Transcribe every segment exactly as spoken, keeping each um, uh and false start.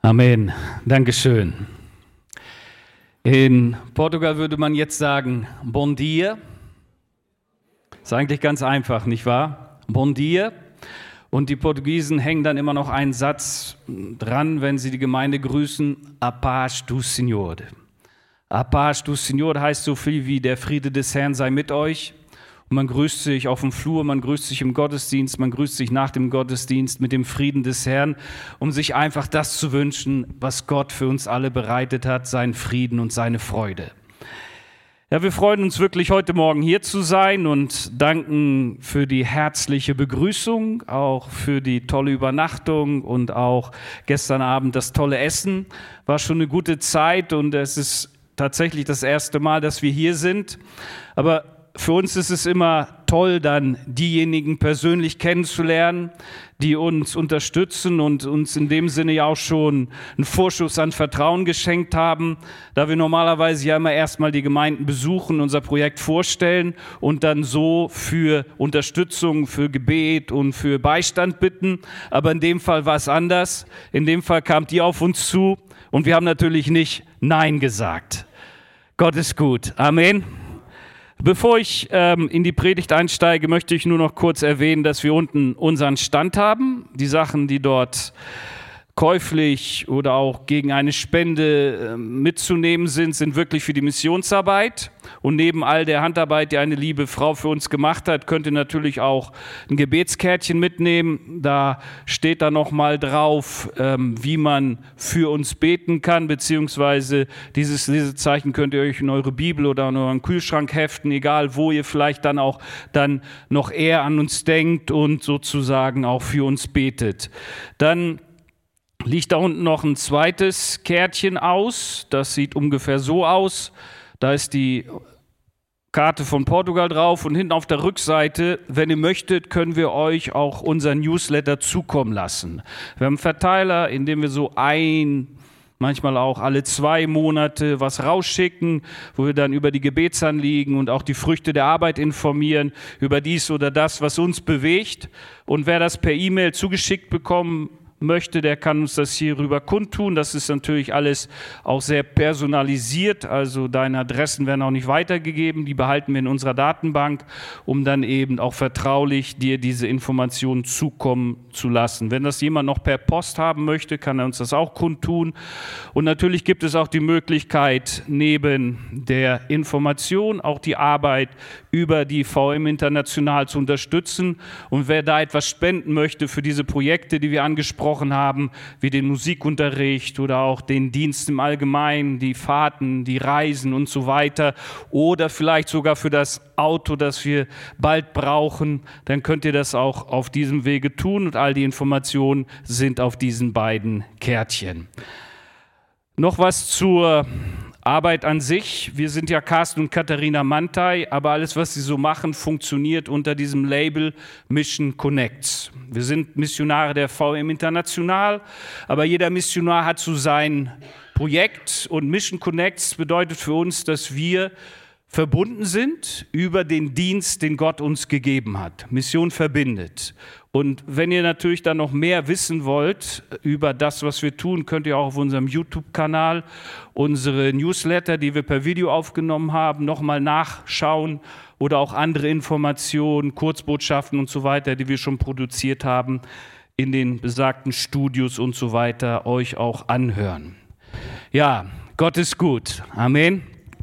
Amen. Dankeschön. In Portugal würde man jetzt sagen, Bom dia. Ist eigentlich ganz einfach, nicht wahr? Bom dia. Und die Portugiesen hängen dann immer noch einen Satz dran, wenn sie die Gemeinde grüßen, A paz do Senhor. A paz do Senhor heißt so viel wie der Friede des Herrn sei mit euch. Und man grüßt sich auf dem Flur, man grüßt sich im Gottesdienst, man grüßt sich nach dem Gottesdienst mit dem Frieden des Herrn, um sich einfach das zu wünschen, was Gott für uns alle bereitet hat, seinen Frieden und seine Freude. Ja, wir freuen uns wirklich, heute Morgen hier zu sein und danken für die herzliche Begrüßung, auch für die tolle Übernachtung und auch gestern Abend das tolle Essen. War schon eine gute Zeit und es ist tatsächlich das erste Mal, dass wir hier sind. Aber für uns ist es immer toll, dann diejenigen persönlich kennenzulernen, die uns unterstützen und uns in dem Sinne ja auch schon einen Vorschuss an Vertrauen geschenkt haben, da wir normalerweise ja immer erstmal die Gemeinden besuchen, unser Projekt vorstellen und dann so für Unterstützung, für Gebet und für Beistand bitten. Aber in dem Fall war es anders. In dem Fall kamt ihr auf uns zu und wir haben natürlich nicht Nein gesagt. Gott ist gut. Amen. Bevor ich ähm, in die Predigt einsteige, möchte ich nur noch kurz erwähnen, dass wir unten unseren Stand haben. Die Sachen, die dort käuflich oder auch gegen eine Spende äh, mitzunehmen sind, sind wirklich für die Missionsarbeit. Und neben all der Handarbeit, die eine liebe Frau für uns gemacht hat, könnt ihr natürlich auch ein Gebetskärtchen mitnehmen. Da steht dann nochmal drauf, ähm, wie man für uns beten kann, beziehungsweise dieses Lesezeichen könnt ihr euch in eure Bibel oder in euren Kühlschrank heften, egal wo ihr vielleicht dann auch dann noch eher an uns denkt und sozusagen auch für uns betet. Dann liegt da unten noch ein zweites Kärtchen aus. Das sieht ungefähr so aus. Da ist die Karte von Portugal drauf und hinten auf der Rückseite, wenn ihr möchtet, können wir euch auch unseren Newsletter zukommen lassen. Wir haben einen Verteiler, in dem wir so ein, manchmal auch alle zwei Monate was rausschicken, wo wir dann über die Gebetsanliegen und auch die Früchte der Arbeit informieren, über dies oder das, was uns bewegt. Und wer das per E-Mail zugeschickt bekommen möchte, der kann uns das hier rüber kundtun. Das ist natürlich alles auch sehr personalisiert, also deine Adressen werden auch nicht weitergegeben, die behalten wir in unserer Datenbank, um dann eben auch vertraulich dir diese Informationen zukommen zu lassen. Wenn das jemand noch per Post haben möchte, kann er uns das auch kundtun. Und natürlich gibt es auch die Möglichkeit, neben der Information auch die Arbeit über die V M International zu unterstützen. Und wer da etwas spenden möchte für diese Projekte, die wir angesprochen haben, wie den Musikunterricht oder auch den Dienst im Allgemeinen, die Fahrten, die Reisen und so weiter oder vielleicht sogar für das Auto, das wir bald brauchen, dann könnt ihr das auch auf diesem Wege tun und all die Informationen sind auf diesen beiden Kärtchen. Noch was zur Arbeit an sich. Wir sind ja Carsten und Katharina Mantai, aber alles, was sie so machen, funktioniert unter diesem Label Mission Connects. Wir sind Missionare der V M International, aber jeder Missionar hat so sein Projekt und Mission Connects bedeutet für uns, dass wir verbunden sind über den Dienst, den Gott uns gegeben hat. Mission verbindet. Und wenn ihr natürlich dann noch mehr wissen wollt über das, was wir tun, könnt ihr auch auf unserem YouTube-Kanal unsere Newsletter, die wir per Video aufgenommen haben, nochmal nachschauen oder auch andere Informationen, Kurzbotschaften und so weiter, die wir schon produziert haben, in den besagten Studios und so weiter, euch auch anhören. Ja, Gott ist gut. Amen.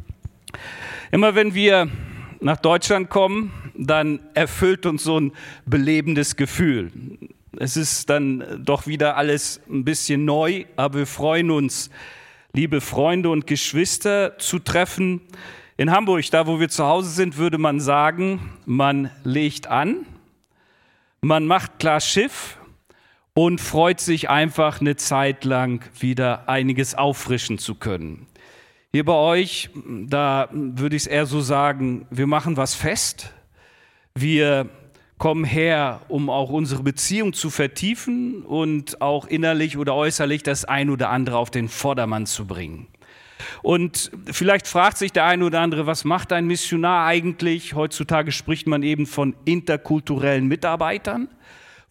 Immer wenn wir nach Deutschland kommen, dann erfüllt uns so ein belebendes Gefühl. Es ist dann doch wieder alles ein bisschen neu, aber wir freuen uns, liebe Freunde und Geschwister zu treffen. In Hamburg, da wo wir zu Hause sind, würde man sagen, man legt an, man macht klar Schiff und freut sich einfach eine Zeit lang wieder einiges auffrischen zu können. Hier bei euch, da würde ich es eher so sagen, wir machen was fest. Wir kommen her, um auch unsere Beziehung zu vertiefen und auch innerlich oder äußerlich das ein oder andere auf den Vordermann zu bringen. Und vielleicht fragt sich der eine oder andere, was macht ein Missionar eigentlich? Heutzutage spricht man eben von interkulturellen Mitarbeitern.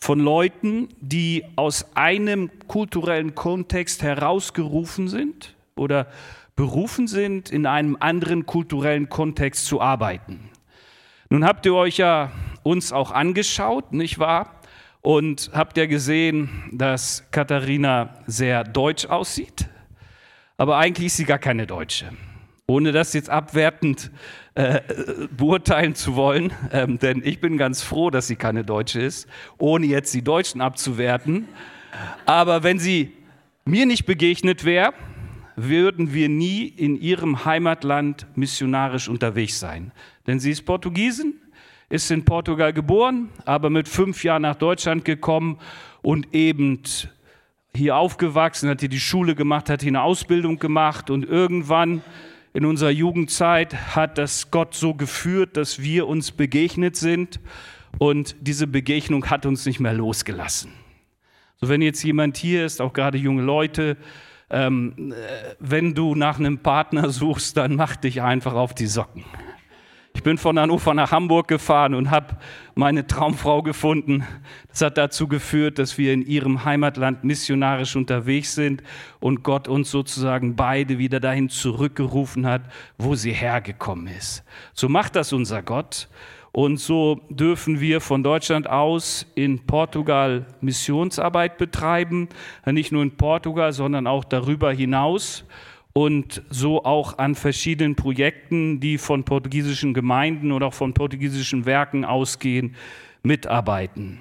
von Leuten, die aus einem kulturellen Kontext herausgerufen sind oder berufen sind, in einem anderen kulturellen Kontext zu arbeiten. Nun habt ihr euch ja uns auch angeschaut, nicht wahr? Und habt ja gesehen, dass Katharina sehr deutsch aussieht, aber eigentlich ist sie gar keine Deutsche. Ohne das jetzt abwertend äh, beurteilen zu wollen, ähm, denn ich bin ganz froh, dass sie keine Deutsche ist, ohne jetzt die Deutschen abzuwerten. Aber wenn sie mir nicht begegnet wäre, würden wir nie in ihrem Heimatland missionarisch unterwegs sein. Denn sie ist Portugiesin, ist in Portugal geboren, aber mit fünf Jahren nach Deutschland gekommen und eben hier aufgewachsen, hat hier die Schule gemacht, hat hier eine Ausbildung gemacht und irgendwann in unserer Jugendzeit hat das Gott so geführt, dass wir uns begegnet sind und diese Begegnung hat uns nicht mehr losgelassen. So, wenn jetzt jemand hier ist, auch gerade junge Leute, ähm, wenn du nach einem Partner suchst, dann mach dich einfach auf die Socken. Ich bin von Hannover nach Hamburg gefahren und habe meine Traumfrau gefunden. Das hat dazu geführt, dass wir in ihrem Heimatland missionarisch unterwegs sind und Gott uns sozusagen beide wieder dahin zurückgerufen hat, wo sie hergekommen ist. So macht das unser Gott. Und so dürfen wir von Deutschland aus in Portugal Missionsarbeit betreiben. Nicht nur in Portugal, sondern auch darüber hinaus. Und so auch an verschiedenen Projekten, die von portugiesischen Gemeinden oder auch von portugiesischen Werken ausgehen, mitarbeiten.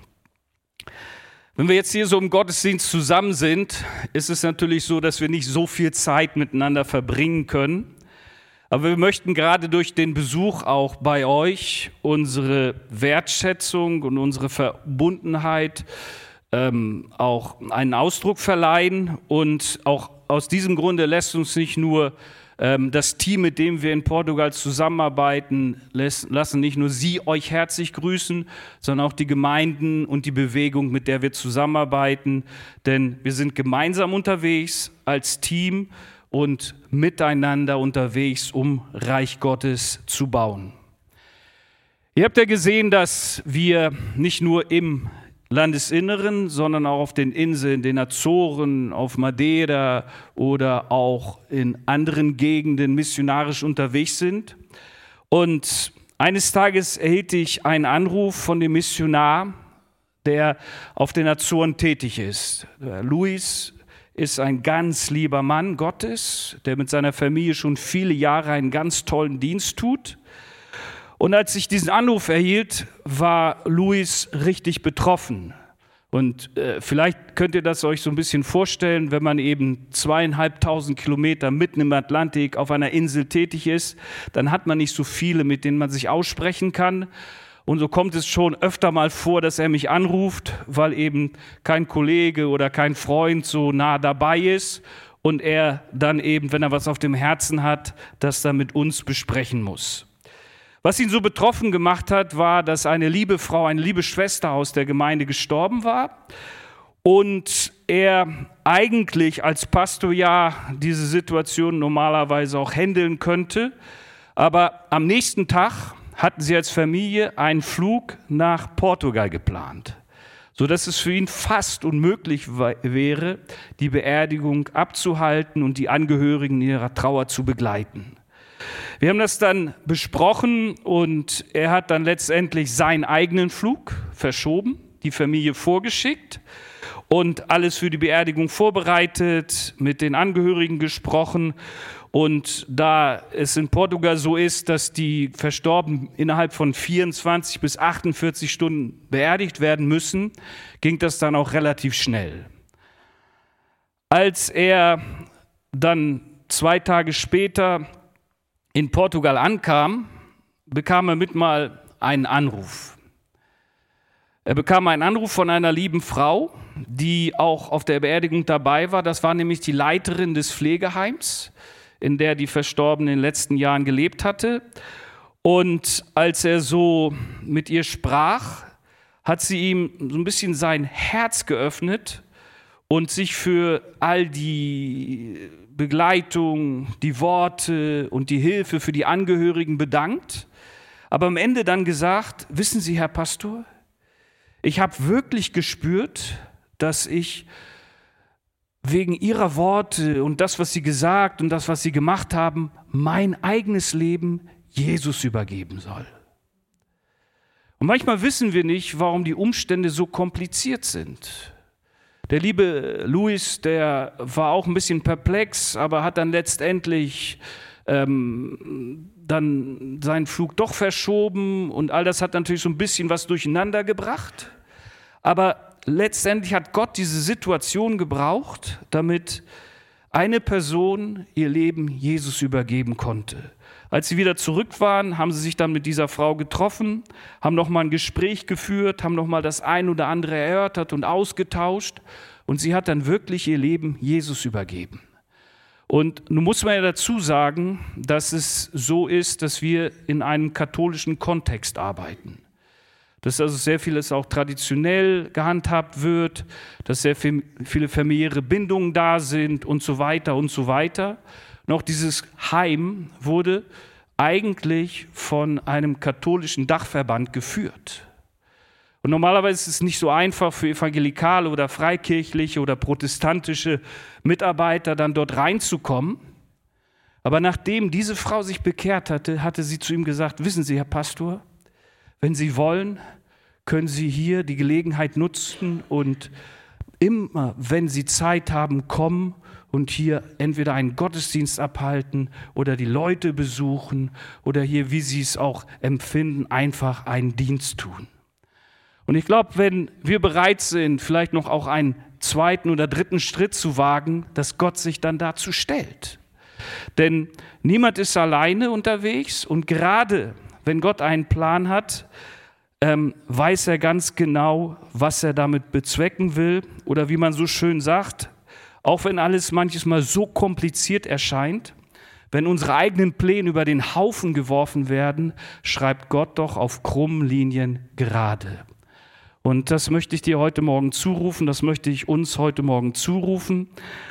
Wenn wir jetzt hier so im Gottesdienst zusammen sind, ist es natürlich so, dass wir nicht so viel Zeit miteinander verbringen können. Aber wir möchten gerade durch den Besuch auch bei euch unsere Wertschätzung und unsere Verbundenheit ähm, auch einen Ausdruck verleihen und auch aus diesem Grunde lässt uns nicht nur ähm, das Team, mit dem wir in Portugal zusammenarbeiten, lässt, lassen nicht nur Sie euch herzlich grüßen, sondern auch die Gemeinden und die Bewegung, mit der wir zusammenarbeiten. Denn wir sind gemeinsam unterwegs als Team und miteinander unterwegs, um Reich Gottes zu bauen. Ihr habt ja gesehen, dass wir nicht nur im Landesinneren, sondern auch auf den Inseln, den Azoren, auf Madeira oder auch in anderen Gegenden missionarisch unterwegs sind. Und eines Tages erhielt ich einen Anruf von dem Missionar, der auf den Azoren tätig ist. Luis ist ein ganz lieber Mann Gottes, der mit seiner Familie schon viele Jahre einen ganz tollen Dienst tut. Und als ich diesen Anruf erhielt, war Luis richtig betroffen. Und äh, vielleicht könnt ihr das euch so ein bisschen vorstellen, wenn man eben zweieinhalbtausend Kilometer mitten im Atlantik auf einer Insel tätig ist, dann hat man nicht so viele, mit denen man sich aussprechen kann. Und so kommt es schon öfter mal vor, dass er mich anruft, weil eben kein Kollege oder kein Freund so nah dabei ist und er dann eben, wenn er was auf dem Herzen hat, das dann mit uns besprechen muss. Was ihn so betroffen gemacht hat, war, dass eine liebe Frau, eine liebe Schwester aus der Gemeinde gestorben war und er eigentlich als Pastor ja diese Situation normalerweise auch handeln könnte, aber am nächsten Tag hatten sie als Familie einen Flug nach Portugal geplant, sodass es für ihn fast unmöglich wäre, die Beerdigung abzuhalten und die Angehörigen in ihrer Trauer zu begleiten. Wir haben das dann besprochen und er hat dann letztendlich seinen eigenen Flug verschoben, die Familie vorgeschickt und alles für die Beerdigung vorbereitet, mit den Angehörigen gesprochen. Und da es in Portugal so ist, dass die Verstorbenen innerhalb von vierundzwanzig bis achtundvierzig Stunden beerdigt werden müssen, ging das dann auch relativ schnell. Als er dann zwei Tage später in Portugal ankam, bekam er mit mal einen Anruf. Er bekam einen Anruf von einer lieben Frau, die auch auf der Beerdigung dabei war. Das war nämlich die Leiterin des Pflegeheims, in der die Verstorbene in den letzten Jahren gelebt hatte. Und als er so mit ihr sprach, hat sie ihm so ein bisschen sein Herz geöffnet und sich für all die Begleitung, die Worte und die Hilfe für die Angehörigen bedankt. Aber am Ende dann gesagt, wissen Sie, Herr Pastor, Ich habe wirklich gespürt, dass ich wegen ihrer Worte und das, was sie gesagt und das, was sie gemacht haben, mein eigenes Leben Jesus übergeben soll. Und manchmal wissen wir nicht, warum die Umstände so kompliziert sind. Der liebe Luis, der war auch ein bisschen perplex, aber hat dann letztendlich ähm, dann seinen Flug doch verschoben und all das hat natürlich so ein bisschen was durcheinander gebracht. Aber letztendlich hat Gott diese Situation gebraucht, damit eine Person ihr Leben Jesus übergeben konnte. Als sie wieder zurück waren, haben sie sich dann mit dieser Frau getroffen, haben nochmal ein Gespräch geführt, haben nochmal das ein oder andere erörtert und ausgetauscht. Und sie hat dann wirklich ihr Leben Jesus übergeben. Und nun muss man ja dazu sagen, dass es so ist, dass wir in einem katholischen Kontext arbeiten. Dass also sehr vieles auch traditionell gehandhabt wird, dass sehr viel, viele familiäre Bindungen da sind und so weiter und so weiter. Noch dieses Heim wurde eigentlich von einem katholischen Dachverband geführt. Und normalerweise ist es nicht so einfach für evangelikale oder freikirchliche oder protestantische Mitarbeiter dann dort reinzukommen. Aber nachdem diese Frau sich bekehrt hatte, hatte sie zu ihm gesagt, wissen Sie, Herr Pastor, wenn Sie wollen, können Sie hier die Gelegenheit nutzen und immer, wenn Sie Zeit haben, kommen und hier entweder einen Gottesdienst abhalten oder die Leute besuchen oder hier, wie Sie es auch empfinden, einfach einen Dienst tun. Und ich glaube, wenn wir bereit sind, vielleicht noch auch einen zweiten oder dritten Schritt zu wagen, dass Gott sich dann dazu stellt. Denn niemand ist alleine unterwegs und gerade wenn Gott einen Plan hat, ähm, weiß er ganz genau, was er damit bezwecken will. Oder wie man so schön sagt, auch wenn alles manches Mal so kompliziert erscheint, wenn unsere eigenen Pläne über den Haufen geworfen werden, schreibt Gott doch auf krummen Linien gerade. Und das möchte ich dir heute Morgen zurufen, das möchte ich uns heute Morgen zurufen.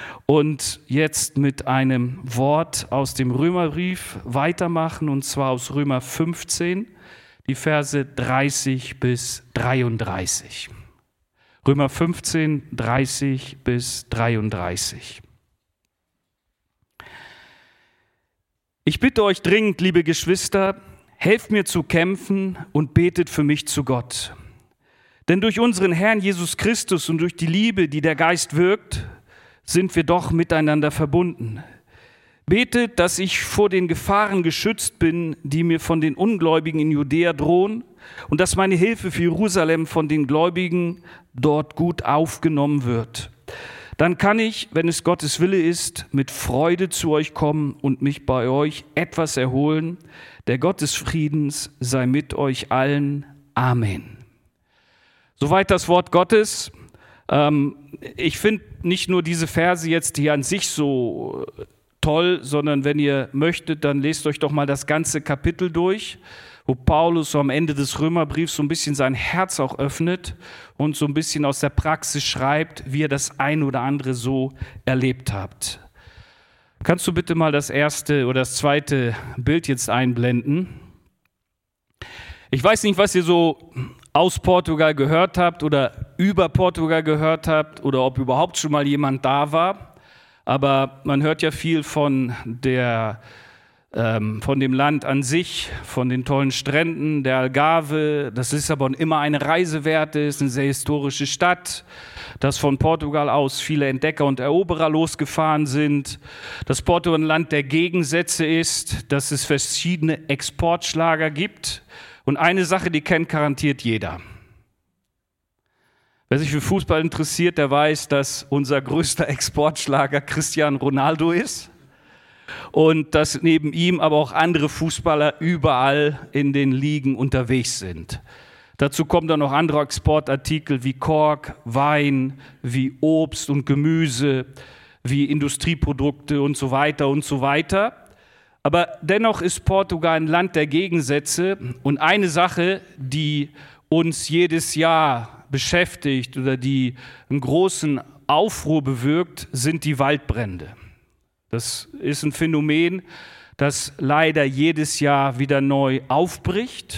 Und jetzt mit einem Wort aus dem Römerbrief weitermachen, und zwar aus Römer fünfzehn, die Verse dreißig bis dreiunddreißig. Römer fünfzehn, dreißig bis dreiunddreißig. Ich bitte euch dringend, liebe Geschwister, helft mir zu kämpfen und betet für mich zu Gott. Denn durch unseren Herrn Jesus Christus und durch die Liebe, die der Geist wirkt, sind wir doch miteinander verbunden. Betet, dass ich vor den Gefahren geschützt bin, die mir von den Ungläubigen in Judäa drohen, und dass meine Hilfe für Jerusalem von den Gläubigen dort gut aufgenommen wird. Dann kann ich, wenn es Gottes Wille ist, mit Freude zu euch kommen und mich bei euch etwas erholen. Der Gott des Friedens sei mit euch allen. Amen. Soweit das Wort Gottes. Ich finde nicht nur diese Verse jetzt hier an sich so toll, sondern wenn ihr möchtet, dann lest euch doch mal das ganze Kapitel durch, wo Paulus so am Ende des Römerbriefs so ein bisschen sein Herz auch öffnet und so ein bisschen aus der Praxis schreibt, wie ihr das ein oder andere so erlebt habt. Kannst du bitte mal das erste oder das zweite Bild jetzt einblenden? Ich weiß nicht, was ihr so aus Portugal gehört habt oder über Portugal gehört habt oder ob überhaupt schon mal jemand da war. Aber man hört ja viel von, der, ähm, von dem Land an sich, von den tollen Stränden, der Algarve, dass Lissabon immer eine Reise wert ist, eine sehr historische Stadt, dass von Portugal aus viele Entdecker und Eroberer losgefahren sind, dass Portugal ein Land der Gegensätze ist, dass es verschiedene Exportschlager gibt. Und eine Sache, die kennt garantiert jeder. Wer sich für Fußball interessiert, der weiß, dass unser größter Exportschlager Cristiano Ronaldo ist und dass neben ihm aber auch andere Fußballer überall in den Ligen unterwegs sind. Dazu kommen dann noch andere Exportartikel wie Kork, Wein, wie Obst und Gemüse, wie Industrieprodukte und so weiter und so weiter. Aber dennoch ist Portugal ein Land der Gegensätze und eine Sache, die uns jedes Jahr beschäftigt oder die einen großen Aufruhr bewirkt, sind die Waldbrände. Das ist ein Phänomen, das leider jedes Jahr wieder neu aufbricht,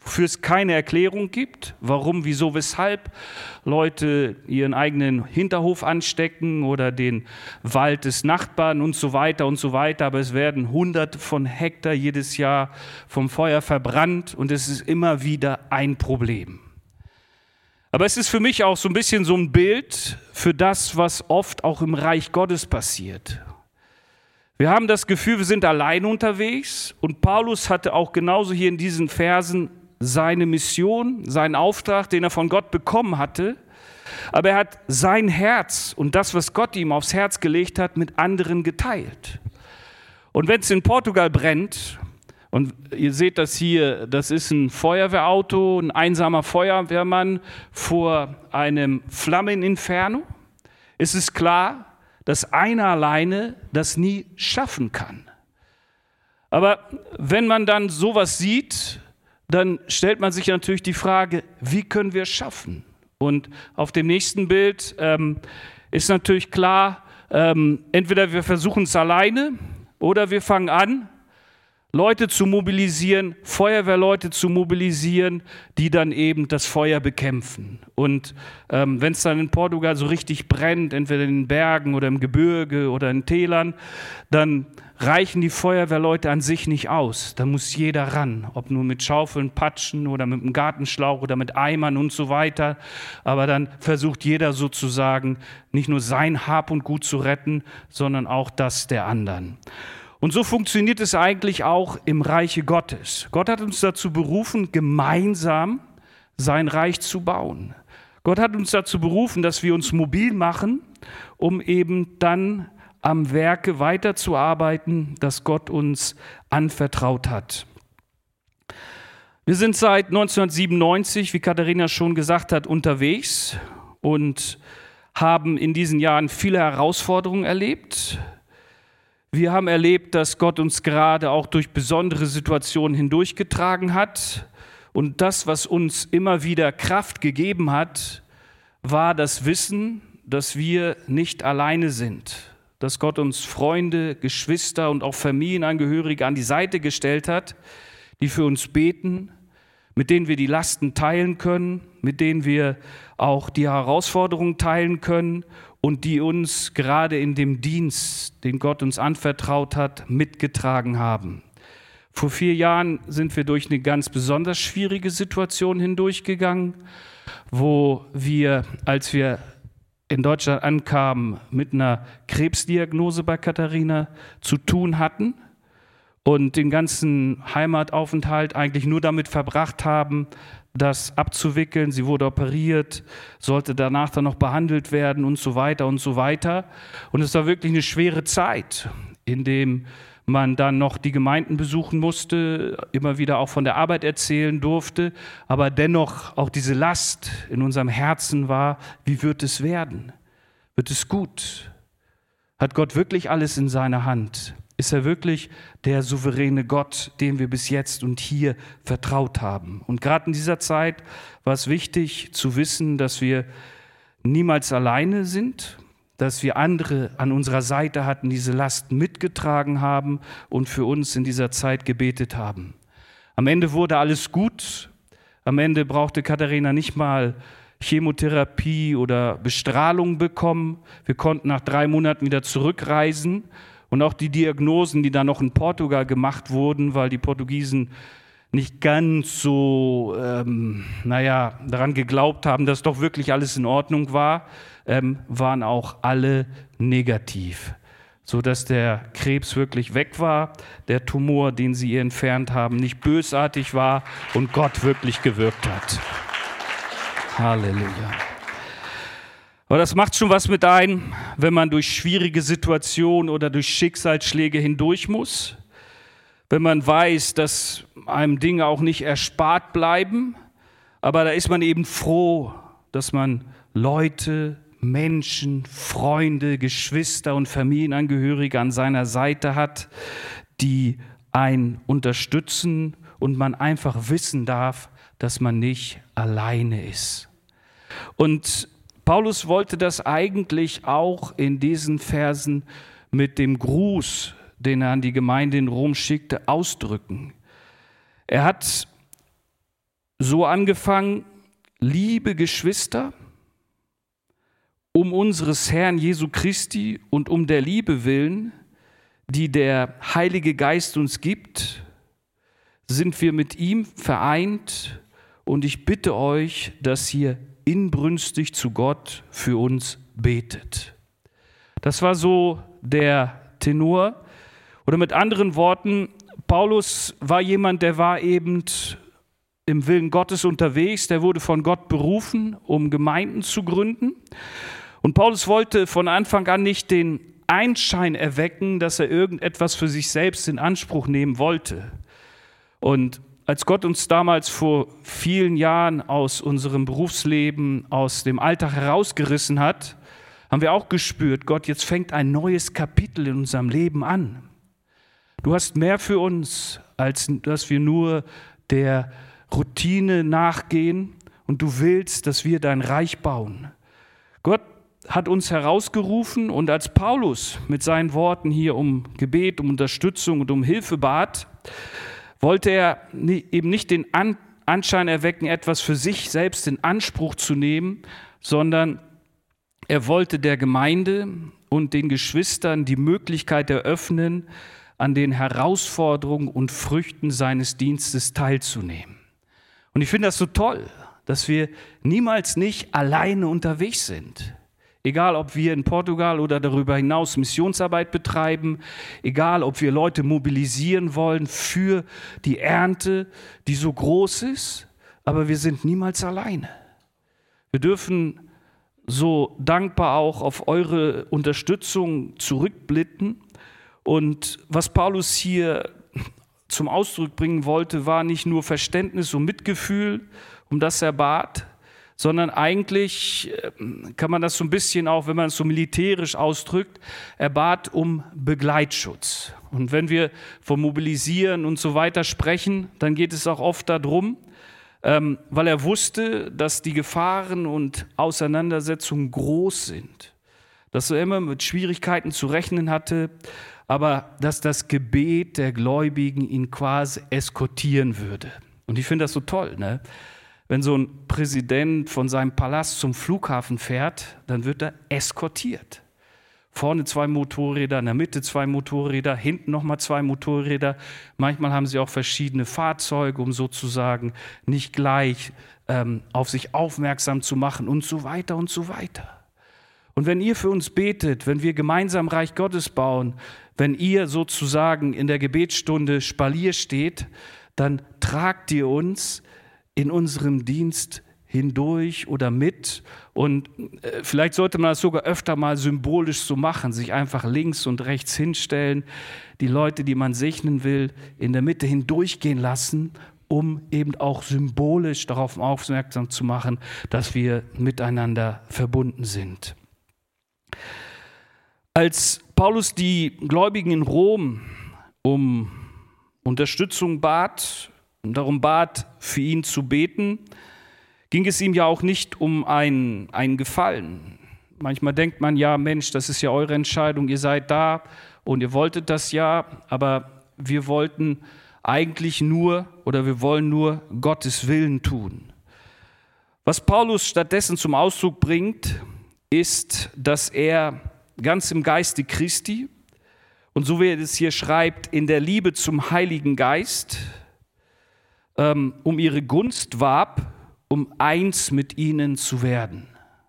wofür es keine Erklärung gibt, warum, wieso, weshalb Leute ihren eigenen Hinterhof anstecken oder den Wald des Nachbarn und so weiter und so weiter. Aber es werden hunderte von Hektar jedes Jahr vom Feuer verbrannt und es ist immer wieder ein Problem. Aber es ist für mich auch so ein bisschen so ein Bild für das, was oft auch im Reich Gottes passiert. Wir haben das Gefühl, wir sind allein unterwegs und Paulus hatte auch genauso hier in diesen Versen seine Mission, seinen Auftrag, den er von Gott bekommen hatte, aber er hat sein Herz und das, was Gott ihm aufs Herz gelegt hat, mit anderen geteilt. Und wenn es in Portugal brennt, und ihr seht das hier, das ist ein Feuerwehrauto, ein einsamer Feuerwehrmann vor einem Flammeninferno, ist es klar, dass einer alleine das nie schaffen kann. Aber wenn man dann sowas sieht, dann stellt man sich natürlich die Frage, wie können wir es schaffen? Und auf dem nächsten Bild ähm, ist natürlich klar, ähm, entweder wir versuchen es alleine oder wir fangen an, Leute zu mobilisieren, Feuerwehrleute zu mobilisieren, die dann eben das Feuer bekämpfen. Und ähm, wenn es dann in Portugal so richtig brennt, entweder in den Bergen oder im Gebirge oder in Tälern, dann reichen die Feuerwehrleute an sich nicht aus. Da muss jeder ran, ob nur mit Schaufeln, Patschen oder mit einem Gartenschlauch oder mit Eimern und so weiter. Aber dann versucht jeder sozusagen nicht nur sein Hab und Gut zu retten, sondern auch das der anderen. Und so funktioniert es eigentlich auch im Reiche Gottes. Gott hat uns dazu berufen, gemeinsam sein Reich zu bauen. Gott hat uns dazu berufen, dass wir uns mobil machen, um eben dann am Werke weiterzuarbeiten, das Gott uns anvertraut hat. Wir sind seit neunzehnhundertsiebenundneunzig, wie Katharina schon gesagt hat, unterwegs und haben in diesen Jahren viele Herausforderungen erlebt. Wir haben erlebt, dass Gott uns gerade auch durch besondere Situationen hindurchgetragen hat. Und das, was uns immer wieder Kraft gegeben hat, war das Wissen, dass wir nicht alleine sind. Dass Gott uns Freunde, Geschwister und auch Familienangehörige an die Seite gestellt hat, die für uns beten, mit denen wir die Lasten teilen können, mit denen wir auch die Herausforderungen teilen können und die uns gerade in dem Dienst, den Gott uns anvertraut hat, mitgetragen haben. Vor vier Jahren sind wir durch eine ganz besonders schwierige Situation hindurchgegangen, wo wir, als wir in Deutschland ankamen, mit einer Krebsdiagnose bei Katharina zu tun hatten und den ganzen Heimataufenthalt eigentlich nur damit verbracht haben, das abzuwickeln. Sie wurde operiert, sollte danach dann noch behandelt werden und so weiter und so weiter. Und es war wirklich eine schwere Zeit, in dem man dann noch die Gemeinden besuchen musste, immer wieder auch von der Arbeit erzählen durfte, aber dennoch auch diese Last in unserem Herzen war, wie wird es werden? Wird es gut? Hat Gott wirklich alles in seiner Hand? Ist er wirklich der souveräne Gott, dem wir bis jetzt und hier vertraut haben? Und gerade in dieser Zeit war es wichtig zu wissen, dass wir niemals alleine sind, dass wir andere an unserer Seite hatten, diese Last mitgetragen haben und für uns in dieser Zeit gebetet haben. Am Ende wurde alles gut. Am Ende brauchte Katharina nicht mal Chemotherapie oder Bestrahlung bekommen. Wir konnten nach drei Monaten wieder zurückreisen. Und auch die Diagnosen, die dann noch in Portugal gemacht wurden, weil die Portugiesen nicht ganz so, ähm, naja, daran geglaubt haben, dass doch wirklich alles in Ordnung war, ähm, waren auch alle negativ. Sodass der Krebs wirklich weg war, der Tumor, den sie ihr entfernt haben, nicht bösartig war und Gott wirklich gewirkt hat. Halleluja. Aber das macht schon was mit ein, wenn man durch schwierige Situationen oder durch Schicksalsschläge hindurch muss. Wenn man weiß, dass einem Dinge auch nicht erspart bleiben. Aber da ist man eben froh, dass man Leute, Menschen, Freunde, Geschwister und Familienangehörige an seiner Seite hat, die einen unterstützen und man einfach wissen darf, dass man nicht alleine ist. Und Paulus wollte das eigentlich auch in diesen Versen mit dem Gruß, den er an die Gemeinde in Rom schickte, ausdrücken. Er hat so angefangen: Liebe Geschwister, um unseres Herrn Jesu Christi und um der Liebe willen, die der Heilige Geist uns gibt, sind wir mit ihm vereint, und ich bitte euch, dass ihr inbrünstig zu Gott für uns betet. Das war so der Tenor. Oder mit anderen Worten, Paulus war jemand, der war eben im Willen Gottes unterwegs, der wurde von Gott berufen, um Gemeinden zu gründen. Und Paulus wollte von Anfang an nicht den Einschein erwecken, dass er irgendetwas für sich selbst in Anspruch nehmen wollte. Und als Gott uns damals vor vielen Jahren aus unserem Berufsleben, aus dem Alltag herausgerissen hat, haben wir auch gespürt: Gott, jetzt fängt ein neues Kapitel in unserem Leben an. Du hast mehr für uns, als dass wir nur der Routine nachgehen, und du willst, dass wir dein Reich bauen. Gott hat uns herausgerufen, und als Paulus mit seinen Worten hier um Gebet, um Unterstützung und um Hilfe bat, wollte er eben nicht den Anschein erwecken, etwas für sich selbst in Anspruch zu nehmen, sondern er wollte der Gemeinde und den Geschwistern die Möglichkeit eröffnen, an den Herausforderungen und Früchten seines Dienstes teilzunehmen. Und ich finde das so toll, dass wir niemals nicht alleine unterwegs sind. Egal, ob wir in Portugal oder darüber hinaus Missionsarbeit betreiben, egal, ob wir Leute mobilisieren wollen für die Ernte, die so groß ist, aber wir sind niemals alleine. Wir dürfen so dankbar auch auf eure Unterstützung zurückblicken. Und was Paulus hier zum Ausdruck bringen wollte, war nicht nur Verständnis und Mitgefühl, um das er bat, sondern eigentlich kann man das so ein bisschen auch, wenn man es so militärisch ausdrückt, er bat um Begleitschutz. Und wenn wir vom Mobilisieren und so weiter sprechen, dann geht es auch oft darum, ähm, weil er wusste, dass die Gefahren und Auseinandersetzungen groß sind, dass er immer mit Schwierigkeiten zu rechnen hatte, aber dass das Gebet der Gläubigen ihn quasi eskortieren würde. Und ich finde das so toll, ne? Wenn so ein Präsident von seinem Palast zum Flughafen fährt, dann wird er eskortiert. Vorne zwei Motorräder, in der Mitte zwei Motorräder, hinten nochmal zwei Motorräder. Manchmal haben sie auch verschiedene Fahrzeuge, um sozusagen nicht gleich ähm, auf sich aufmerksam zu machen und so weiter und so weiter. Und wenn ihr für uns betet, wenn wir gemeinsam Reich Gottes bauen, wenn ihr sozusagen in der Gebetsstunde Spalier steht, dann tragt ihr uns in unserem Dienst hindurch oder mit. Und vielleicht sollte man das sogar öfter mal symbolisch so machen, sich einfach links und rechts hinstellen, die Leute, die man segnen will, in der Mitte hindurchgehen lassen, um eben auch symbolisch darauf aufmerksam zu machen, dass wir miteinander verbunden sind. Als Paulus die Gläubigen in Rom um Unterstützung bat, und darum bat, für ihn zu beten, ging es ihm ja auch nicht um ein, ein Gefallen. Manchmal denkt man, ja Mensch, das ist ja eure Entscheidung, ihr seid da und ihr wolltet das ja, aber wir wollten eigentlich nur oder wir wollen nur Gottes Willen tun. Was Paulus stattdessen zum Ausdruck bringt, ist, dass er ganz im Geiste Christi und so wie er es hier schreibt, in der Liebe zum Heiligen Geist, um ihre Gunst warb, um eins mit ihnen zu werden.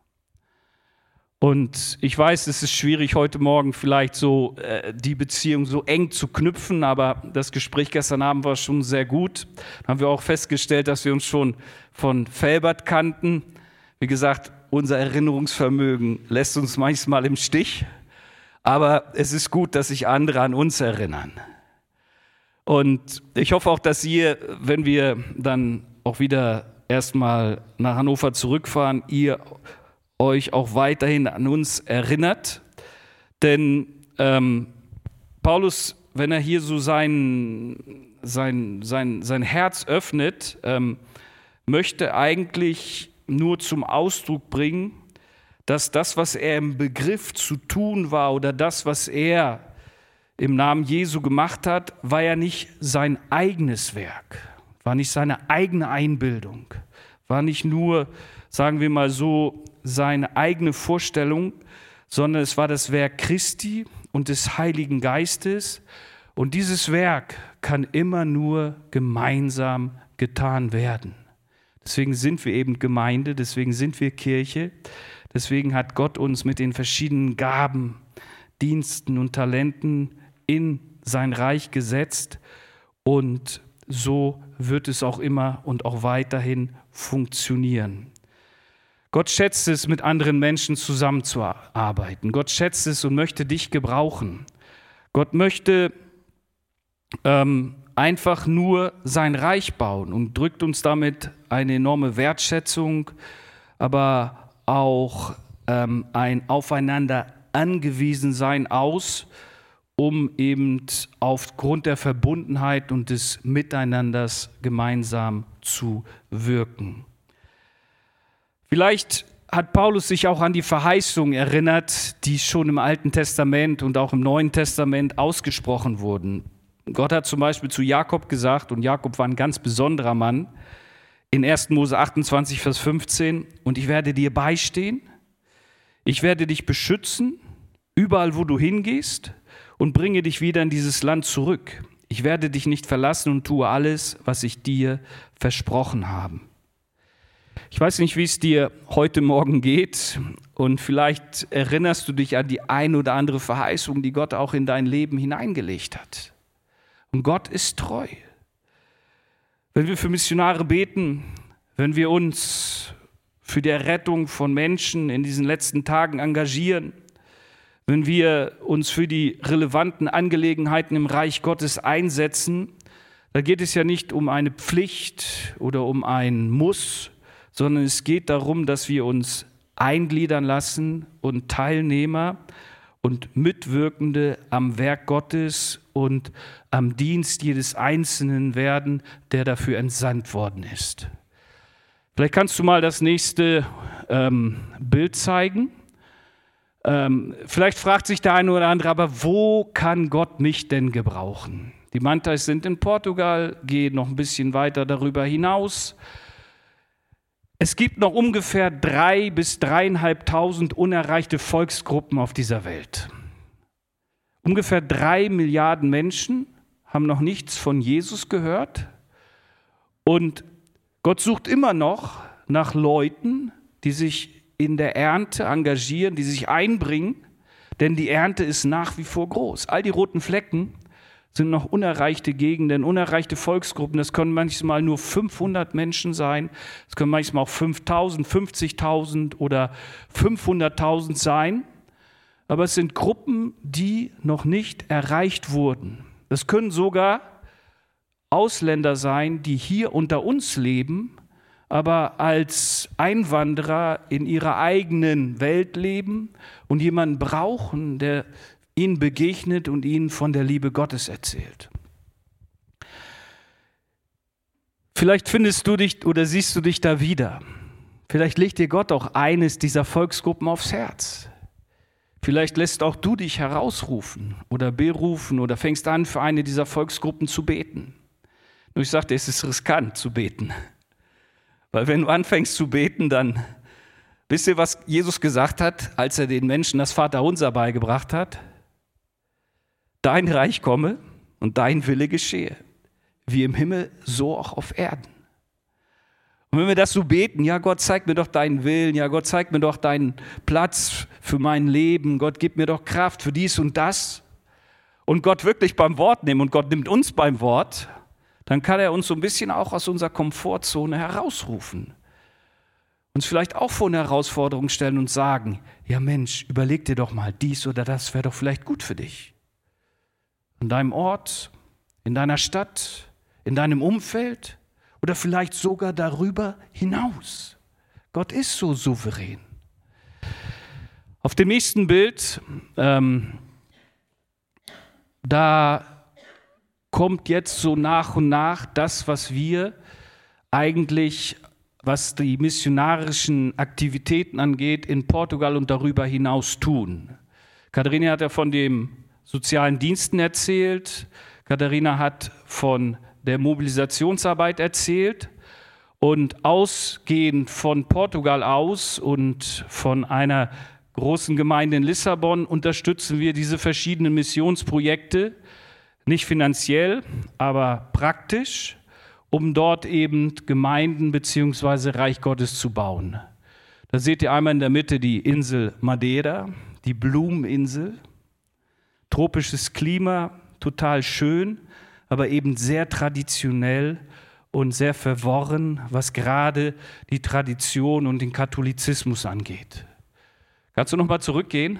Und ich weiß, es ist schwierig, heute Morgen vielleicht so äh, die Beziehung so eng zu knüpfen, aber das Gespräch gestern Abend war schon sehr gut. Da haben wir auch festgestellt, dass wir uns schon von Felbert kannten. Wie gesagt, unser Erinnerungsvermögen lässt uns manchmal im Stich, aber es ist gut, dass sich andere an uns erinnern. Und ich hoffe auch, dass ihr, wenn wir dann auch wieder erstmal nach Hannover zurückfahren, ihr euch auch weiterhin an uns erinnert. Denn ähm, Paulus, wenn er hier so sein, sein, sein, sein Herz öffnet, ähm, möchte eigentlich nur zum Ausdruck bringen, dass das, was er im Begriff zu tun war oder das, was er im Namen Jesu gemacht hat, war ja nicht sein eigenes Werk, war nicht seine eigene Einbildung, war nicht nur, sagen wir mal so, seine eigene Vorstellung, sondern es war das Werk Christi und des Heiligen Geistes. Und dieses Werk kann immer nur gemeinsam getan werden. Deswegen sind wir eben Gemeinde, deswegen sind wir Kirche, deswegen hat Gott uns mit den verschiedenen Gaben, Diensten und Talenten in sein Reich gesetzt und so wird es auch immer und auch weiterhin funktionieren. Gott schätzt es, mit anderen Menschen zusammenzuarbeiten. Gott schätzt es und möchte dich gebrauchen. Gott möchte ähm, einfach nur sein Reich bauen und drückt uns damit eine enorme Wertschätzung, aber auch ähm, ein Aufeinander angewiesen sein aus, um eben aufgrund der Verbundenheit und des Miteinanders gemeinsam zu wirken. Vielleicht hat Paulus sich auch an die Verheißungen erinnert, die schon im Alten Testament und auch im Neuen Testament ausgesprochen wurden. Gott hat zum Beispiel zu Jakob gesagt, und Jakob war ein ganz besonderer Mann, in erster Mose achtundzwanzig, Vers fünfzehn, und ich werde dir beistehen, ich werde dich beschützen, überall wo du hingehst, und bringe dich wieder in dieses Land zurück. Ich werde dich nicht verlassen und tue alles, was ich dir versprochen habe. Ich weiß nicht, wie es dir heute Morgen geht und vielleicht erinnerst du dich an die ein oder andere Verheißung, die Gott auch in dein Leben hineingelegt hat. Und Gott ist treu. Wenn wir für Missionare beten, wenn wir uns für die Rettung von Menschen in diesen letzten Tagen engagieren, wenn wir uns für die relevanten Angelegenheiten im Reich Gottes einsetzen, da geht es ja nicht um eine Pflicht oder um ein Muss, sondern es geht darum, dass wir uns eingliedern lassen und Teilnehmer und Mitwirkende am Werk Gottes und am Dienst jedes Einzelnen werden, der dafür entsandt worden ist. Vielleicht kannst du mal das nächste ähm, Bild zeigen. Ähm, vielleicht fragt sich der eine oder andere, aber wo kann Gott mich denn gebrauchen? Die Mantais sind in Portugal, gehen noch ein bisschen weiter darüber hinaus. Es gibt noch ungefähr drei bis dreieinhalbtausend unerreichte Volksgruppen auf dieser Welt. Ungefähr drei Milliarden Menschen haben noch nichts von Jesus gehört. Und Gott sucht immer noch nach Leuten, die sich in der Ernte engagieren, die sich einbringen, denn die Ernte ist nach wie vor groß. All die roten Flecken sind noch unerreichte Gegenden, unerreichte Volksgruppen. Das können manchmal nur fünfhundert Menschen sein, es können manchmal auch fünftausend, fünfzigtausend oder fünfhunderttausend sein. Aber es sind Gruppen, die noch nicht erreicht wurden. Das können sogar Ausländer sein, die hier unter uns leben, aber als Einwanderer in ihrer eigenen Welt leben und jemanden brauchen, der ihnen begegnet und ihnen von der Liebe Gottes erzählt. Vielleicht findest du dich oder siehst du dich da wieder. Vielleicht legt dir Gott auch eines dieser Volksgruppen aufs Herz. Vielleicht lässt auch du dich herausrufen oder berufen oder fängst an, für eine dieser Volksgruppen zu beten. Nur ich sagte, es ist riskant zu beten. Weil wenn du anfängst zu beten, dann wisst ihr, was Jesus gesagt hat, als er den Menschen das Vaterunser beigebracht hat? Dein Reich komme und dein Wille geschehe, wie im Himmel, so auch auf Erden. Und wenn wir das so beten, ja Gott, zeig mir doch deinen Willen, ja Gott, zeig mir doch deinen Platz für mein Leben, Gott, gib mir doch Kraft für dies und das, und Gott wirklich beim Wort nehmen und Gott nimmt uns beim Wort, dann kann er uns so ein bisschen auch aus unserer Komfortzone herausrufen. Uns vielleicht auch vor eine Herausforderung stellen und sagen, ja Mensch, überleg dir doch mal, dies oder das wäre doch vielleicht gut für dich. In deinem Ort, in deiner Stadt, in deinem Umfeld oder vielleicht sogar darüber hinaus. Gott ist so souverän. Auf dem nächsten Bild, ähm, da kommt jetzt so nach und nach das, was wir eigentlich, was die missionarischen Aktivitäten angeht, in Portugal und darüber hinaus tun. Katharina hat ja von den sozialen Diensten erzählt. Katharina hat von der Mobilisationsarbeit erzählt. Und ausgehend von Portugal aus und von einer großen Gemeinde in Lissabon unterstützen wir diese verschiedenen Missionsprojekte, nicht finanziell, aber praktisch, um dort eben Gemeinden bzw. Reich Gottes zu bauen. Da seht ihr einmal in der Mitte die Insel Madeira, die Blumeninsel, tropisches Klima, total schön, aber eben sehr traditionell und sehr verworren, was gerade die Tradition und den Katholizismus angeht. Kannst du noch mal zurückgehen?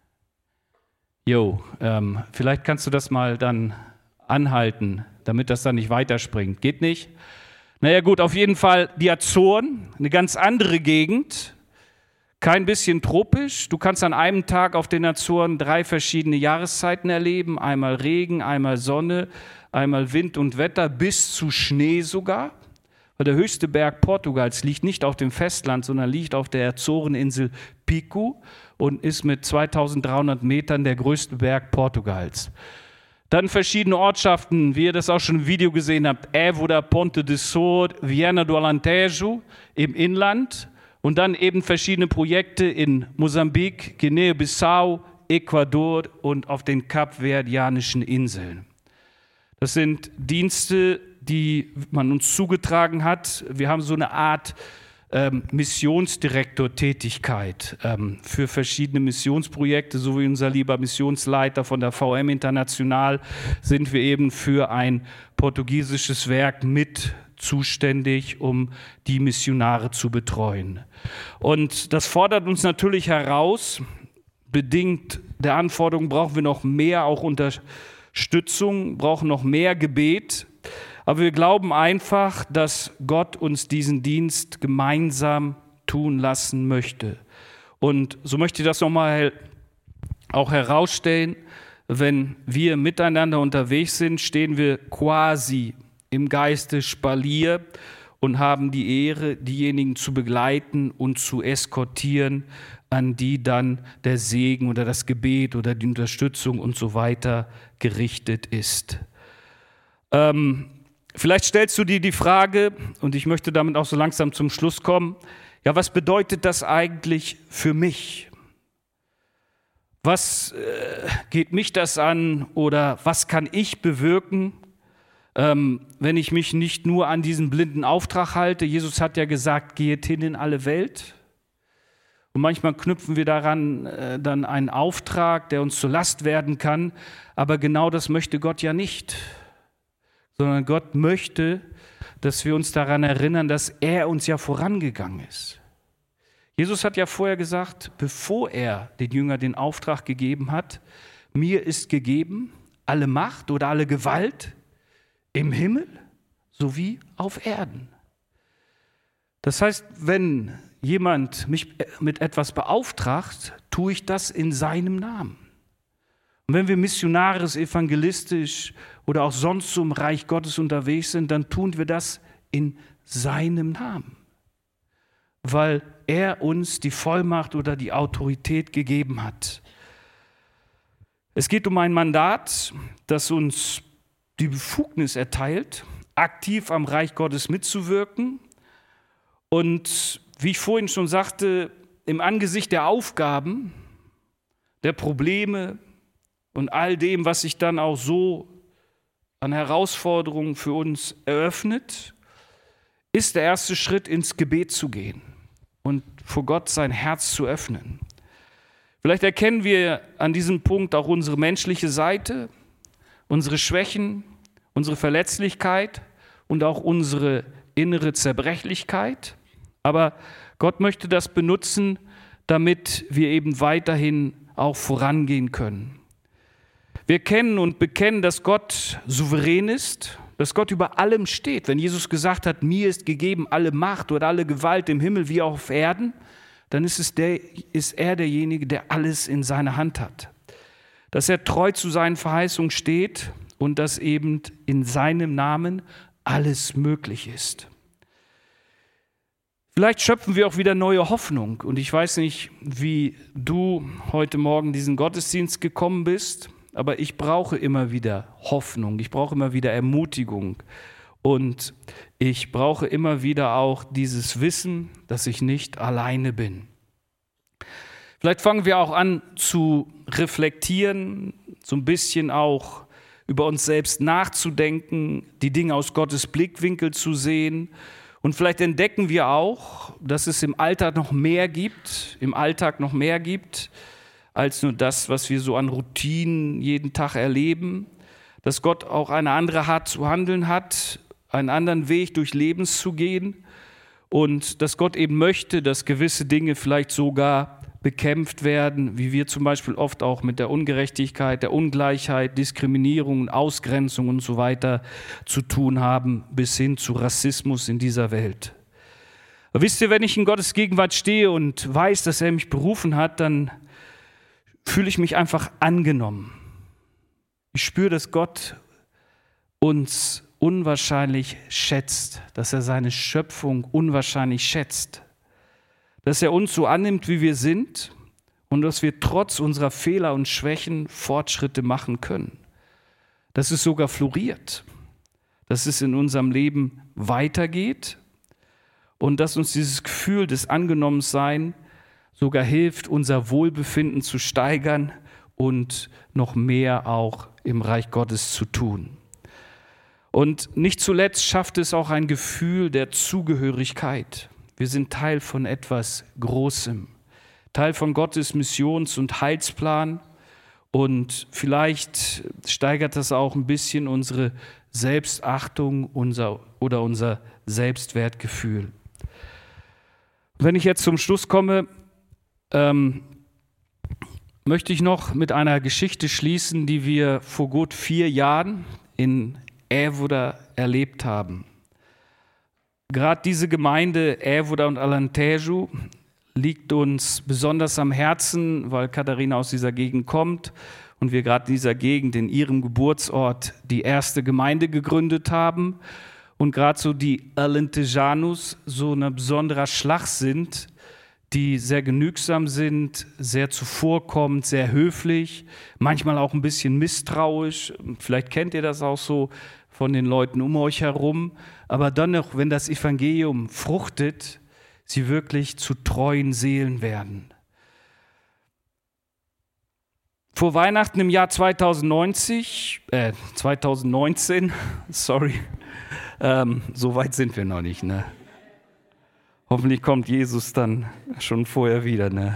Jo, ähm, vielleicht kannst du das mal dann anhalten, damit das dann nicht weiterspringt. Geht nicht? Naja gut, auf jeden Fall die Azoren, eine ganz andere Gegend, kein bisschen tropisch. Du kannst an einem Tag auf den Azoren drei verschiedene Jahreszeiten erleben, einmal Regen, einmal Sonne, einmal Wind und Wetter, bis zu Schnee sogar. Weil der höchste Berg Portugals liegt nicht auf dem Festland, sondern liegt auf der Azoreninsel Pico und ist mit zweitausenddreihundert Metern der größte Berg Portugals. Dann verschiedene Ortschaften, wie ihr das auch schon im Video gesehen habt, Évora, Ponte de Sor, Viana do Alentejo im Inland und dann eben verschiedene Projekte in Mosambik, Guinea-Bissau, Ecuador und auf den kapverdianischen Inseln. Das sind Dienste, die man uns zugetragen hat. Wir haben so eine Art ähm, Missionsdirektor-Tätigkeit ähm, für verschiedene Missionsprojekte, so wie unser lieber Missionsleiter von der V M International sind wir eben für ein portugiesisches Werk mit zuständig, um die Missionare zu betreuen. Und das fordert uns natürlich heraus, bedingt der Anforderung brauchen wir noch mehr auch Unterstützung, brauchen noch mehr Gebet. Aber wir glauben einfach, dass Gott uns diesen Dienst gemeinsam tun lassen möchte. Und so möchte ich das nochmal auch herausstellen, wenn wir miteinander unterwegs sind, stehen wir quasi im Geiste Spalier und haben die Ehre, diejenigen zu begleiten und zu eskortieren, an die dann der Segen oder das Gebet oder die Unterstützung und so weiter gerichtet ist. Ähm, Vielleicht stellst du dir die Frage, und ich möchte damit auch so langsam zum Schluss kommen, ja, was bedeutet das eigentlich für mich? Was äh, geht mich das an oder was kann ich bewirken, ähm, wenn ich mich nicht nur an diesen blinden Auftrag halte? Jesus hat ja gesagt, geht hin in alle Welt. Und manchmal knüpfen wir daran äh, dann einen Auftrag, der uns zur Last werden kann, aber genau das möchte Gott ja nicht. Sondern Gott möchte, dass wir uns daran erinnern, dass er uns ja vorangegangen ist. Jesus hat ja vorher gesagt, bevor er den Jüngern den Auftrag gegeben hat, mir ist gegeben alle Macht oder alle Gewalt im Himmel sowie auf Erden. Das heißt, wenn jemand mich mit etwas beauftragt, tue ich das in seinem Namen. Und wenn wir missionarisch, evangelistisch oder auch sonst so im Reich Gottes unterwegs sind, dann tun wir das in seinem Namen, weil er uns die Vollmacht oder die Autorität gegeben hat. Es geht um ein Mandat, das uns die Befugnis erteilt, aktiv am Reich Gottes mitzuwirken. Und wie ich vorhin schon sagte, im Angesicht der Aufgaben, der Probleme, und all dem, was sich dann auch so an Herausforderungen für uns eröffnet, ist der erste Schritt, ins Gebet zu gehen und vor Gott sein Herz zu öffnen. Vielleicht erkennen wir an diesem Punkt auch unsere menschliche Seite, unsere Schwächen, unsere Verletzlichkeit und auch unsere innere Zerbrechlichkeit. Aber Gott möchte das benutzen, damit wir eben weiterhin auch vorangehen können. Wir kennen und bekennen, dass Gott souverän ist, dass Gott über allem steht. Wenn Jesus gesagt hat, mir ist gegeben alle Macht oder alle Gewalt im Himmel wie auch auf Erden, dann ist, es der, ist er derjenige, der alles in seiner Hand hat. Dass er treu zu seinen Verheißungen steht und dass eben in seinem Namen alles möglich ist. Vielleicht schöpfen wir auch wieder neue Hoffnung. Und ich weiß nicht, wie du heute Morgen in diesen Gottesdienst gekommen bist, aber ich brauche immer wieder Hoffnung, ich brauche immer wieder Ermutigung. Und ich brauche immer wieder auch dieses Wissen, dass ich nicht alleine bin. Vielleicht fangen wir auch an zu reflektieren, so ein bisschen auch über uns selbst nachzudenken, die Dinge aus Gottes Blickwinkel zu sehen. Und vielleicht entdecken wir auch, dass es im Alltag noch mehr gibt, im Alltag noch mehr gibt, als nur das, was wir so an Routinen jeden Tag erleben. Dass Gott auch eine andere Art zu handeln hat, einen anderen Weg durch Leben zu gehen. Und dass Gott eben möchte, dass gewisse Dinge vielleicht sogar bekämpft werden, wie wir zum Beispiel oft auch mit der Ungerechtigkeit, der Ungleichheit, Diskriminierung, Ausgrenzung und so weiter zu tun haben, bis hin zu Rassismus in dieser Welt. Aber wisst ihr, wenn ich in Gottes Gegenwart stehe und weiß, dass er mich berufen hat, dann fühle ich mich einfach angenommen. Ich spüre, dass Gott uns unwahrscheinlich schätzt, dass er seine Schöpfung unwahrscheinlich schätzt. Dass er uns so annimmt, wie wir sind und dass wir trotz unserer Fehler und Schwächen Fortschritte machen können. Dass es sogar floriert, dass es in unserem Leben weitergeht und dass uns dieses Gefühl des Angenommenseins sogar hilft, unser Wohlbefinden zu steigern und noch mehr auch im Reich Gottes zu tun. Und nicht zuletzt schafft es auch ein Gefühl der Zugehörigkeit. Wir sind Teil von etwas Großem, Teil von Gottes Missions- und Heilsplan. Und vielleicht steigert das auch ein bisschen unsere Selbstachtung unser, oder unser Selbstwertgefühl. Wenn ich jetzt zum Schluss komme, ähm, möchte ich noch mit einer Geschichte schließen, die wir vor gut vier Jahren in Évoda erlebt haben. Gerade diese Gemeinde Évoda und Alentejo liegt uns besonders am Herzen, weil Katharina aus dieser Gegend kommt und wir gerade in dieser Gegend, in ihrem Geburtsort, die erste Gemeinde gegründet haben und gerade so die Alentejanos so ein besonderer Schlag sind, die sehr genügsam sind, sehr zuvorkommend, sehr höflich, manchmal auch ein bisschen misstrauisch. Vielleicht kennt ihr das auch so von den Leuten um euch herum. Aber dann noch, wenn das Evangelium fruchtet, sie wirklich zu treuen Seelen werden. Vor Weihnachten im Jahr zweitausendneunzehn, äh, zweitausendneunzehn, sorry, ähm, so weit sind wir noch nicht, ne? Hoffentlich kommt Jesus dann schon vorher wieder, ne?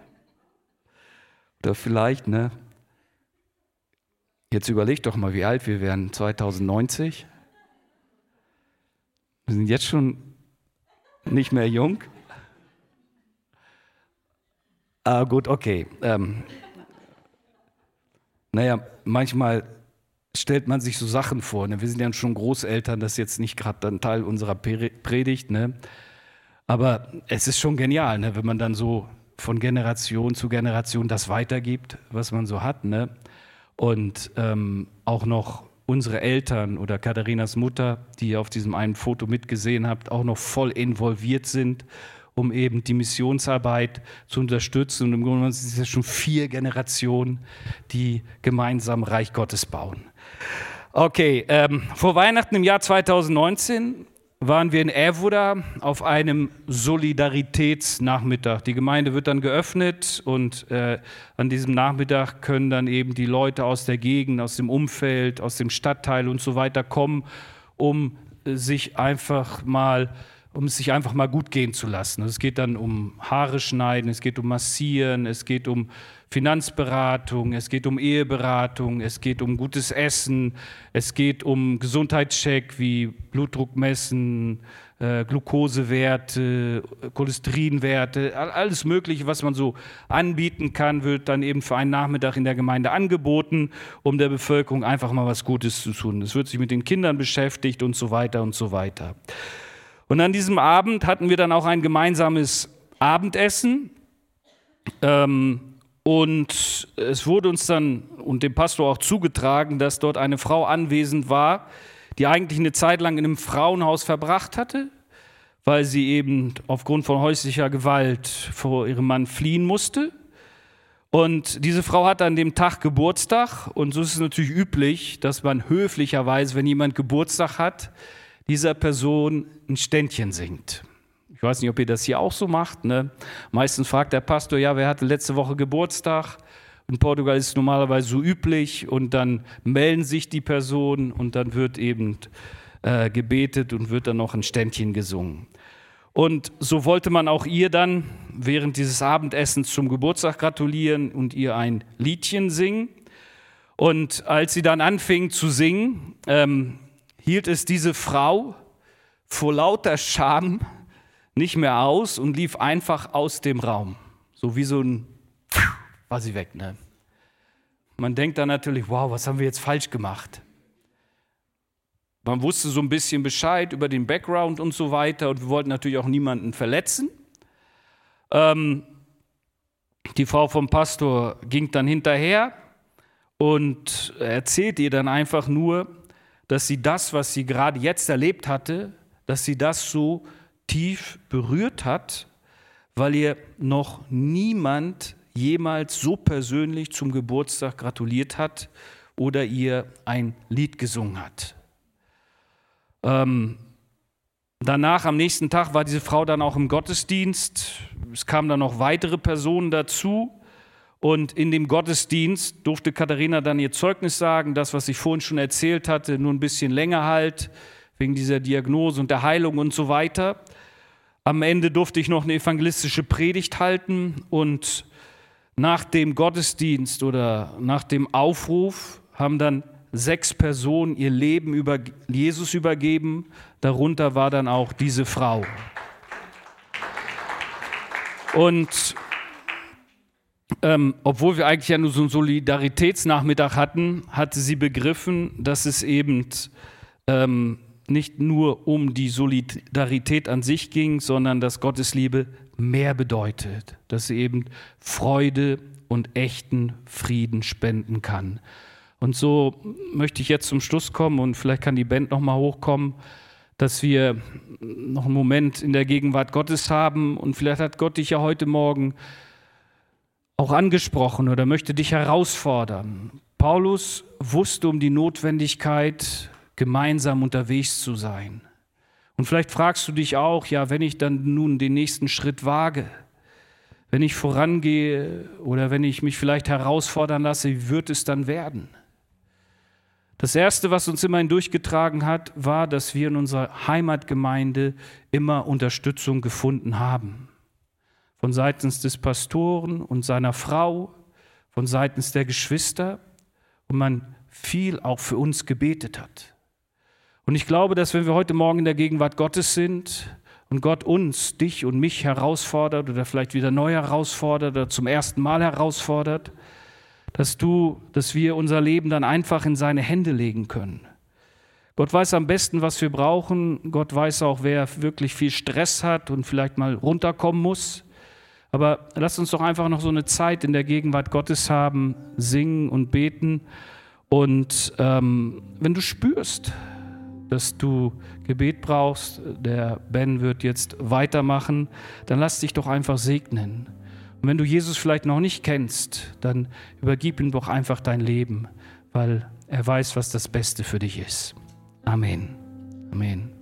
Oder vielleicht, ne? Jetzt überleg doch mal, wie alt wir wären, zweitausendneunzehn. Wir sind jetzt schon nicht mehr jung. Ah, gut, okay. Ähm, naja, manchmal stellt man sich so Sachen vor. Ne? Wir sind ja schon Großeltern, das ist jetzt nicht gerade ein Teil unserer Predigt, ne? Aber es ist schon genial, ne? Wenn man dann so von Generation zu Generation das weitergibt, was man so hat. Ne? Und ähm, auch noch unsere Eltern oder Katharinas Mutter, die ihr auf diesem einen Foto mitgesehen habt, auch noch voll involviert sind, um eben die Missionsarbeit zu unterstützen. Und im Grunde genommen sind es ja schon vier Generationen, die gemeinsam Reich Gottes bauen. Okay, ähm, vor Weihnachten im Jahr zweitausendneunzehn waren wir in Évoda auf einem Solidaritätsnachmittag. Die Gemeinde wird dann geöffnet und äh, an diesem Nachmittag können dann eben die Leute aus der Gegend, aus dem Umfeld, aus dem Stadtteil und so weiter kommen, um äh, sich einfach mal um es sich einfach mal gut gehen zu lassen. Es geht dann um Haare schneiden, es geht um Massieren, es geht um Finanzberatung, es geht um Eheberatung, es geht um gutes Essen, es geht um Gesundheitscheck wie Blutdruck messen, äh, Glukosewerte, Cholesterinwerte, alles Mögliche, was man so anbieten kann, wird dann eben für einen Nachmittag in der Gemeinde angeboten, um der Bevölkerung einfach mal was Gutes zu tun. Es wird sich mit den Kindern beschäftigt und so weiter und so weiter. Und an diesem Abend hatten wir dann auch ein gemeinsames Abendessen. Ähm, und es wurde uns dann und dem Pastor auch zugetragen, dass dort eine Frau anwesend war, die eigentlich eine Zeit lang in einem Frauenhaus verbracht hatte, weil sie eben aufgrund von häuslicher Gewalt vor ihrem Mann fliehen musste. Und diese Frau hatte an dem Tag Geburtstag. Und so ist es natürlich üblich, dass man höflicherweise, wenn jemand Geburtstag hat, dieser Person ein Ständchen singt. Ich weiß nicht, ob ihr das hier auch so macht. Ne? Meistens fragt der Pastor, ja, wer hatte letzte Woche Geburtstag? In Portugal ist es normalerweise so üblich und dann melden sich die Personen und dann wird eben äh, gebetet und wird dann noch ein Ständchen gesungen. Und so wollte man auch ihr dann während dieses Abendessens zum Geburtstag gratulieren und ihr ein Liedchen singen. Und als sie dann anfing zu singen, ähm, hielt es diese Frau vor lauter Scham nicht mehr aus und lief einfach aus dem Raum. So wie so ein, war sie weg. Ne? Man denkt dann natürlich, wow, was haben wir jetzt falsch gemacht? Man wusste so ein bisschen Bescheid über den Background und so weiter und wir wollten natürlich auch niemanden verletzen. Ähm, die Frau vom Pastor ging dann hinterher und erzählte ihr dann einfach nur, dass sie das, was sie gerade jetzt erlebt hatte, dass sie das so tief berührt hat, weil ihr noch niemand jemals so persönlich zum Geburtstag gratuliert hat oder ihr ein Lied gesungen hat. Ähm, danach, am nächsten Tag, war diese Frau dann auch im Gottesdienst. Es kamen dann noch weitere Personen dazu. Und in dem Gottesdienst durfte Katharina dann ihr Zeugnis sagen, das, was ich vorhin schon erzählt hatte, nur ein bisschen länger halt, wegen dieser Diagnose und der Heilung und so weiter. Am Ende durfte ich noch eine evangelistische Predigt halten und nach dem Gottesdienst oder nach dem Aufruf haben dann sechs Personen ihr Leben über Jesus übergeben. Darunter war dann auch diese Frau. Und ähm, obwohl wir eigentlich ja nur so einen Solidaritätsnachmittag hatten, hatte sie begriffen, dass es eben ähm, nicht nur um die Solidarität an sich ging, sondern dass Gottes Liebe mehr bedeutet, dass sie eben Freude und echten Frieden spenden kann. Und so möchte ich jetzt zum Schluss kommen und vielleicht kann die Band noch mal hochkommen, dass wir noch einen Moment in der Gegenwart Gottes haben und vielleicht hat Gott dich ja heute Morgen auch angesprochen oder möchte dich herausfordern. Paulus wusste um die Notwendigkeit, gemeinsam unterwegs zu sein. Und vielleicht fragst du dich auch, ja, wenn ich dann nun den nächsten Schritt wage, wenn ich vorangehe oder wenn ich mich vielleicht herausfordern lasse, wie wird es dann werden? Das Erste, was uns immerhin durchgetragen hat, war, dass wir in unserer Heimatgemeinde immer Unterstützung gefunden haben. Von seitens des Pastoren und seiner Frau, von seitens der Geschwister und man viel auch für uns gebetet hat. Und ich glaube, dass wenn wir heute Morgen in der Gegenwart Gottes sind und Gott uns, dich und mich herausfordert oder vielleicht wieder neu herausfordert oder zum ersten Mal herausfordert, dass du, dass wir unser Leben dann einfach in seine Hände legen können. Gott weiß am besten, was wir brauchen. Gott weiß auch, wer wirklich viel Stress hat und vielleicht mal runterkommen muss. Aber lass uns doch einfach noch so eine Zeit in der Gegenwart Gottes haben, singen und beten. Und ähm, wenn du spürst, dass du Gebet brauchst, der Ben wird jetzt weitermachen, dann lass dich doch einfach segnen. Und wenn du Jesus vielleicht noch nicht kennst, dann übergib ihm doch einfach dein Leben, weil er weiß, was das Beste für dich ist. Amen. Amen.